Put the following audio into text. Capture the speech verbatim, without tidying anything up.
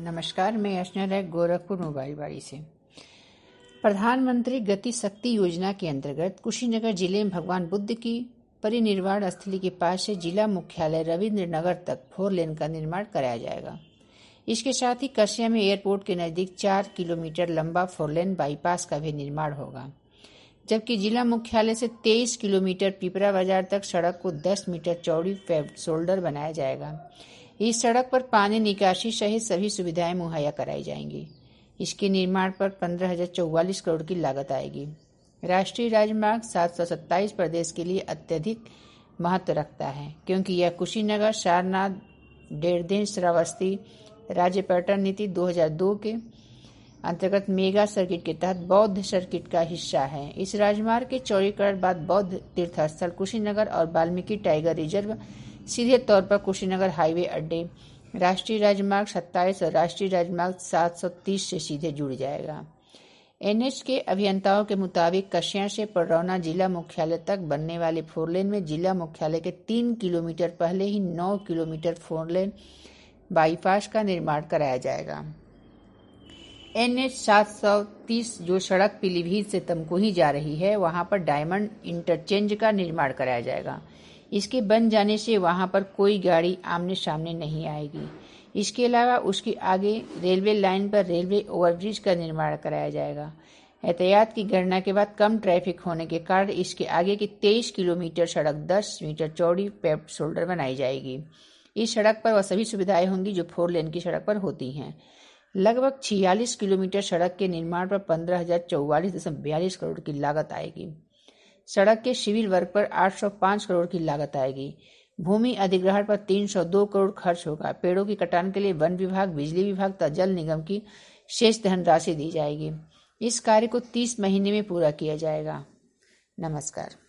नमस्कार, मैं अर्चना राय गोरखपुर मोबाइलबाड़ी से। प्रधानमंत्री गति शक्ति योजना के अंतर्गत कुशीनगर जिले में भगवान बुद्ध की परिनिर्वाण स्थली के पास से जिला मुख्यालय रविंद्र नगर तक फोर लेन का निर्माण कराया जाएगा। इसके साथ ही कसिया में एयरपोर्ट के नजदीक चार किलोमीटर लंबा फोर लेन बाईपास का भी निर्माण होगा, जबकि जिला मुख्यालय से तेईस किलोमीटर पिपरा बाजार तक सड़क को दस मीटर चौड़ी पेव्ड शोल्डर बनाया जाएगा। इस सड़क पर पानी निकासी सहित सभी सुविधाएं मुहैया कराई जाएंगी। इसके निर्माण पर पंद्रह हजार चौवालीस करोड़ की लागत आएगी। राष्ट्रीय राजमार्ग सात सौ सत्ताईस प्रदेश के लिए अत्यधिक महत्व रखता है, क्योंकि यह कुशीनगर, सारनाथ, डेरदेन, श्रावस्ती राज्य पर्यटन नीति दो हज़ार दो के अंतर्गत मेगा सर्किट के तहत बौद्ध सर्किट का हिस्सा है। इस राजमार्ग के चौड़ीकरण बाद बौद्ध तीर्थस्थल कुशीनगर और वाल्मीकि टाइगर रिजर्व सीधे तौर पर कुशीनगर हाईवे अड्डे, राष्ट्रीय राजमार्ग सत्ताईस और राष्ट्रीय राजमार्ग सात सौ तीस से सीधे जुड़ जाएगा। एनएच के अभियंताओं के मुताबिक कसिया से पररौना जिला मुख्यालय तक बनने वाले फोर लेन में जिला मुख्यालय के तीन किलोमीटर पहले ही नौ किलोमीटर फोर लेन बाईपास का निर्माण कराया जाएगा। एनएच सात सौ तीस जो सड़क पीलीभीत से तमकुही जा रही है, वहां पर डायमंड इंटरचेंज का निर्माण कराया जाएगा। इसके बन जाने से वहां पर कोई गाड़ी आमने सामने नहीं आएगी। इसके अलावा उसके आगे रेलवे लाइन पर रेलवे ओवरब्रिज का निर्माण कराया जाएगा। यातायात की गणना के बाद कम ट्रैफिक होने के कारण इसके आगे की तेईस किलोमीटर सड़क दस मीटर चौड़ी पेव्ड शोल्डर बनाई जाएगी। इस सड़क पर वह सभी सुविधाएं होंगी जो फोर लेन की सड़क पर होती हैं। लगभग छियालीस किलोमीटर सड़क के निर्माण पर पंद्रह हजार चौवालीस दशमलव बयालीस करोड़ की लागत आएगी। सड़क के सिविल वर्क पर आठ सौ पाँच करोड़ की लागत आएगी। भूमि अधिग्रहण पर तीन सौ दो करोड़ खर्च होगा। पेड़ों की कटान के लिए वन विभाग, बिजली विभाग तथा जल निगम की शेष धनराशि दी जाएगी। इस कार्य को तीस महीने में पूरा किया जाएगा। नमस्कार।